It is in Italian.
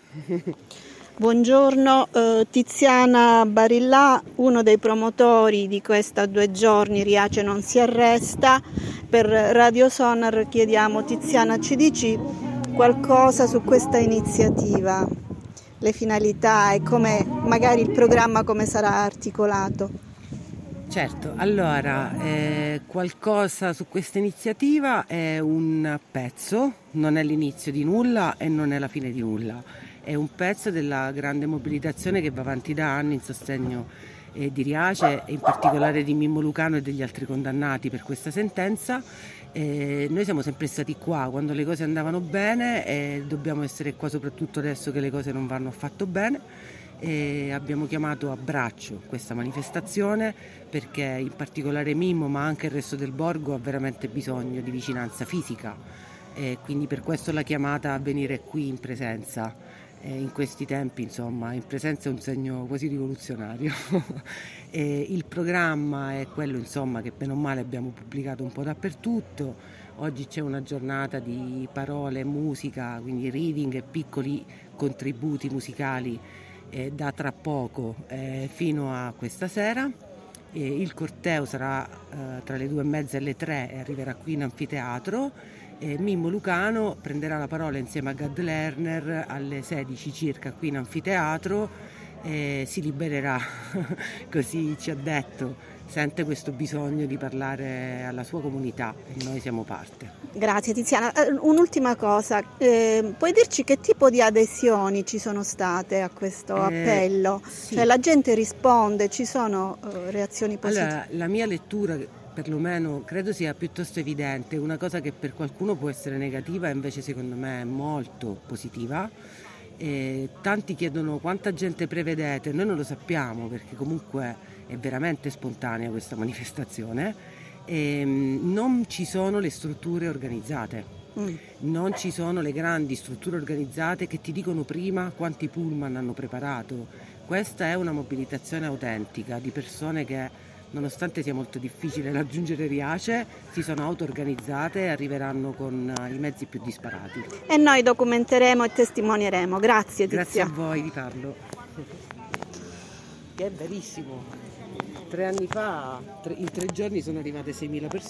Buongiorno, Tiziana Barillà, uno dei promotori di questa 2 giorni Riace non si arresta. Per Radio Sonar chiediamo, Tiziana, ci dici qualcosa su questa iniziativa, le finalità e come magari il programma come sarà articolato? Certo, allora, qualcosa su questa iniziativa è un pezzo, non è l'inizio di nulla e non è la fine di nulla, è un pezzo della grande mobilitazione che va avanti da anni in sostegno di Riace e in particolare di Mimmo Lucano e degli altri condannati per questa sentenza. Noi siamo sempre stati qua quando le cose andavano bene e dobbiamo essere qua soprattutto adesso che le cose non vanno affatto bene. E abbiamo chiamato a braccio questa manifestazione perché in particolare Mimmo ma anche il resto del borgo ha veramente bisogno di vicinanza fisica e quindi per questo la chiamata a venire qui in presenza. In questi tempi insomma in presenza è un segno quasi rivoluzionario. Il programma è quello insomma che bene o male abbiamo pubblicato un po' dappertutto. Oggi c'è una giornata di parole, musica, quindi reading e piccoli contributi musicali da tra poco fino a questa sera. Il corteo sarà tra le 2:30 e le 3 e arriverà qui in anfiteatro. Mimmo Lucano prenderà la parola insieme a Gad Lerner alle 16 circa qui in anfiteatro e si libererà, così ci ha detto. Sente questo bisogno di parlare alla sua comunità e noi siamo parte. Grazie Tiziana. Un'ultima cosa, puoi dirci che tipo di adesioni ci sono state a questo appello? Sì. Cioè la gente risponde, ci sono reazioni positive? Allora, la mia lettura perlomeno credo sia piuttosto evidente, una cosa che per qualcuno può essere negativa invece secondo me è molto positiva. Tanti chiedono quanta gente prevedete, noi non lo sappiamo perché comunque è veramente spontanea questa manifestazione. Non ci sono le strutture organizzate, non ci sono le grandi strutture organizzate che ti dicono prima quanti pullman hanno preparato. Questa è una mobilitazione autentica di persone che nonostante sia molto difficile raggiungere Riace, si sono auto-organizzate e arriveranno con i mezzi più disparati. E noi documenteremo e testimonieremo. Grazie Tiziana. Grazie a voi di farlo. Che è verissimo. 3 anni fa, in 3 giorni sono arrivate 6.000 persone.